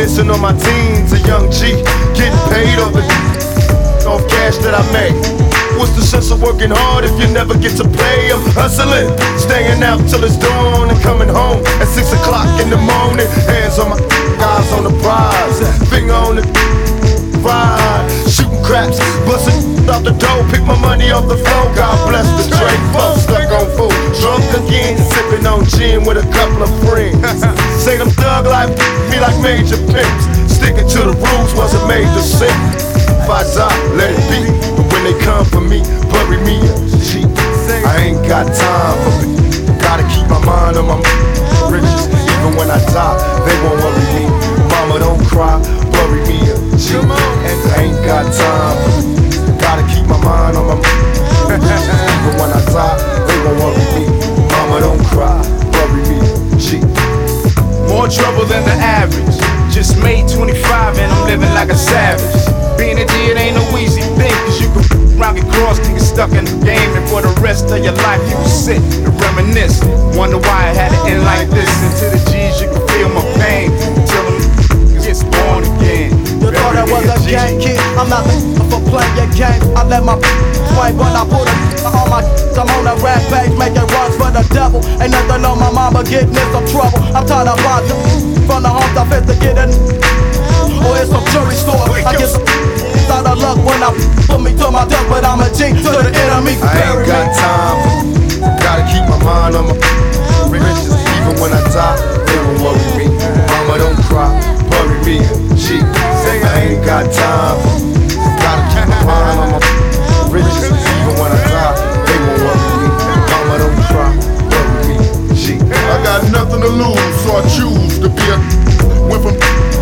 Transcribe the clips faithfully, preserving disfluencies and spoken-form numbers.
Reminiscing on my teens, a young G, getting paid off the off cash that I made. What's the sense of working hard if you never get to play? I'm hustling, staying out till it's dawn and coming home at six o'clock in the morning. Hands on my eyes on the prize, finger on the ride, shooting craps, busting out the dough, pick my money off the floor. God bless the Drake folks, stuck on food, drunk again, sipping on gin with a couple of friends. Say them thug life be like major pimps, sticking to the rules wasn't made to sin. If I die, let it be, but when they come for me, bury me a G. I ain't got time for me, gotta keep my mind on my riches. Even when I die, they won't worry me. Mama, don't cry, bury me a G. I ain't got time for me, gotta keep my mind on my riches. Even when I die, they won't worry me. Mama, don't cry, bury me a G. More trouble than the average. Just made twenty-five and I'm living like a savage. Being a G, it ain't no easy thing, cause you can rock and cross till you're stuck in the game, and for the rest of your life you can sit and reminisce. Wonder why it had to end like this. And to the G's you can feel my pain until them gets born again. You thought that was a game, kid? I'm not the for playing your game. I let my swing when I put it on my. I'm on a rap page making runs for the devil. Ain't nothing on my mama getting in some trouble. I'm tired of watching from the homes I fit to get in. Or it's some jewelry store. I get some out of luck when I put me to my death, but I'm a G to the enemy. I ain't got time for me, gotta keep my mind on my riches. Even when I die, they won't worry me. Mama, don't cry, bury me a G. I ain't got time for me, gotta keep my mind on my riches. Even when I die, they won't worry me. Mama, don't cry, bury me a G. I got nothing to lose, so I choose to be a. Went from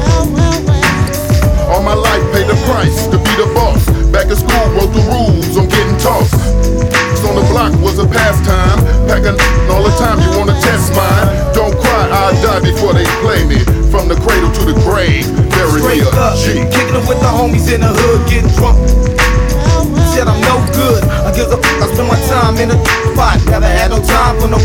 all my life, paid the price to be the boss. Back in school, wrote the rules on getting tossed. On the block was a pastime. Packing all the time, you wanna test mine. Don't cry, I'll die before they play me. From the cradle to the grave, bury me a G. Kicking it with the homies in the hood, getting drunk. Said I'm no good, I give a f***, I spend my time in a spot. Never had no time for no.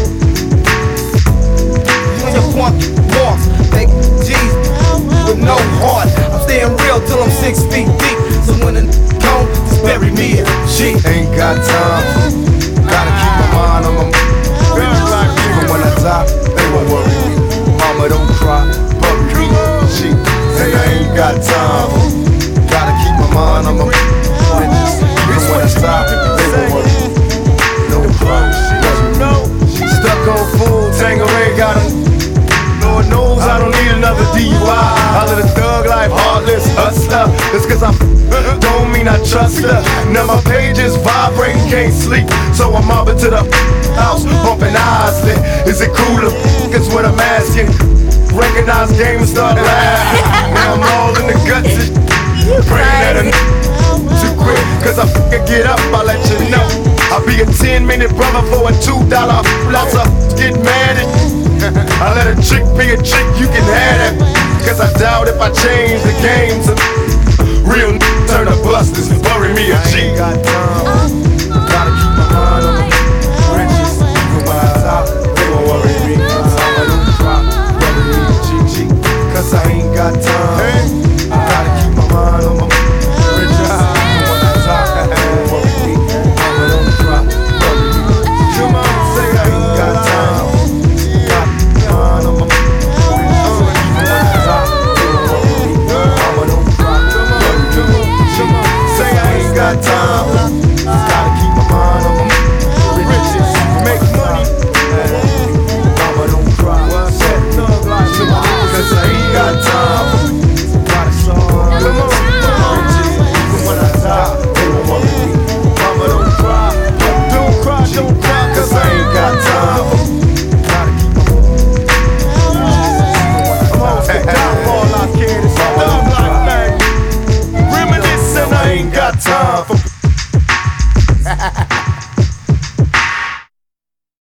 You and your punk walks, they G's with no heart. I'm staying real till I'm six feet deep. So when the gone, just bury me a G. Ain't got time for me, gotta keep my mind on my riches. Even when I die, they won't worry me. Mama, don't cry, bury me a G. And I ain't got time for me, gotta keep my mind on my riches. Even when I die, they won't worry me. No cry, bury me a G. Stuck on food, Tangeray got a. Lord knows I don't need another D U I. I live a thug life, heartless hustler. It's cause I f- don't mean I trust her. Now my pages vibrating, can't sleep. So I'm up into the house, bumping Isley. Is it cool to f- is what I'm asking. Recognize game and start laughing. Now I'm all in the guts and praying that a n- too quick. Cause I f***ing get up, I'll let you know. I'll be a ten minute brother for a two dollar. Lots of get mad at I let a chick be a chick, you can have that. Cause I doubt if I change the game to real